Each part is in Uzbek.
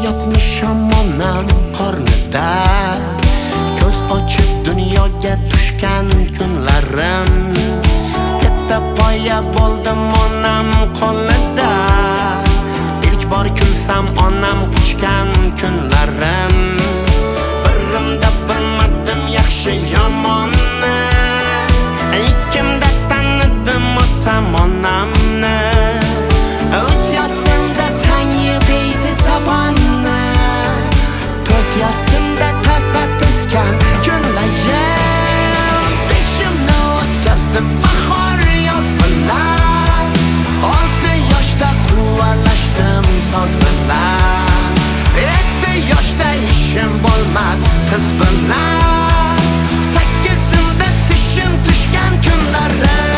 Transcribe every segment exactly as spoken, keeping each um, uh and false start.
yotmisham onam qornida, ko'z ochib dunyoga tushgan kunlarim, katta poya bo'ldim onam qo'lida. İlk bor kulsam onam quchgan kunlarim, birimda bilmadim yaxshi yomonni, ikkimda tanidim otam onamni. Uch yoshimda tang yebeydi zabonni, to'rt yoshimda tasadduskam kunlar. Beshimni o'tkazdim bahor yoz bilan, olti yoshda quvalashdim soz bilan. Yetti yoshda ishim bo'lmas qiz bilan, sakkizimda tishim tushgan kunlarim,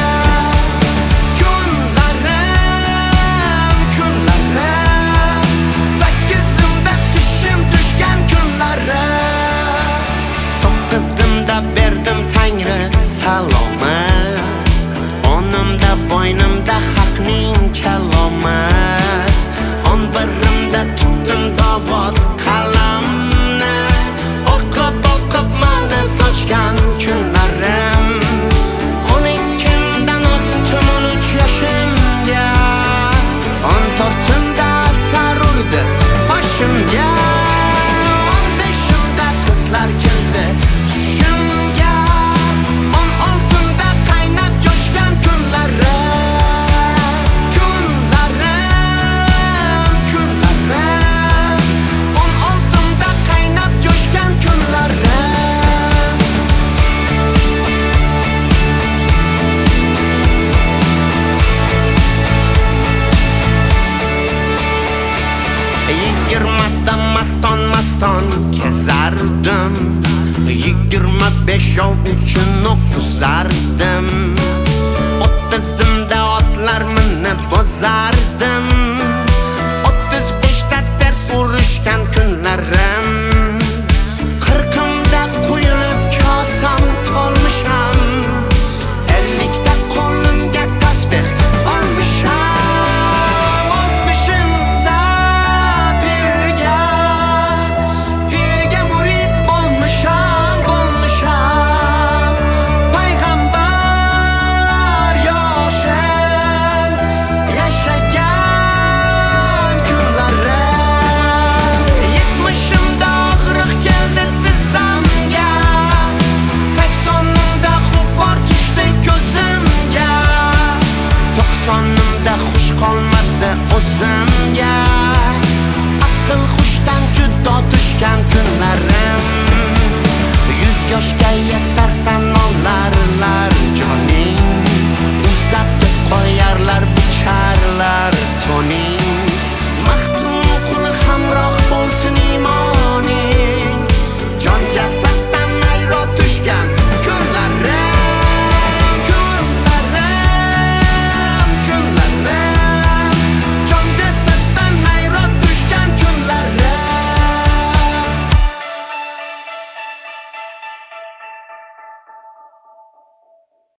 kunlarim, kunlarim, sakkizimda tishim tushgan kunlarim. To'qqizimda berdim Tangri salomi, onimda bo'ynimda haqning kalomi, on birimda tutdim dovot qalamni, o'qib o'qib mani sochgan kunlarim. o'n ikkimdan o'tdim o'n uch yoshimga, o'n to'rtimda sar urdi boshimga, o'n beshimda qizlar keldi tushimga, o'n oltimda qaynab jo'shgan kunlarim, kunlarim, kunlarim, o'n oltimda qaynab jo'shgan kunlarim. Yigirmada maston maston kezardim, yigirma beshovv uchun o'qizardim, o'ttizimda otlar minib bozardim, o'ttiz beshda dars urishgan kunlarim, qirqimda quyilib kosam to'lmisham, ellikda qo'limga tasbeh olmisham, oltmishimda birga, birga murid bo'lmisham, bo'lmisham, payg'ambar yoshi yashagan kunlarim. Yetmishimda og'riq keldi tizzamga, saksonimda g'ubor tushdi ko'zimga, to'qsonimda xush qolmadi o'zimga, aql hushdan judo tushgan kunlarim. Yuz yoshga yetarsan olarlar joning, uzatib qo'yarlar bicharlar to'ning.